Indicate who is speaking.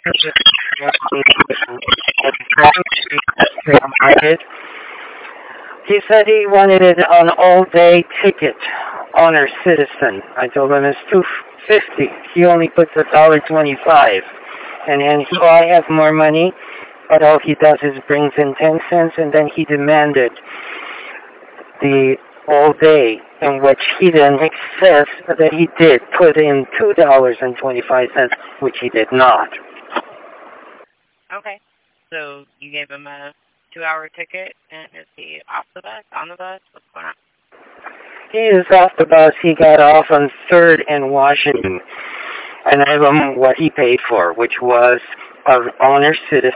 Speaker 1: He said he wanted it on all-day ticket, honor citizen. I told him it's $2.50. He only puts $1.25, and then I have more money, but all he does is brings in 10 cents, and then he demanded the all day, in which he then says that he did put in $2.25, which he did not.
Speaker 2: Okay. So you gave him a 2-hour ticket, and is he off the bus, on the bus? What's going on?
Speaker 1: He is off the bus. He got off on 3rd and Washington, and I gave him what he paid for, which was an honor citizen.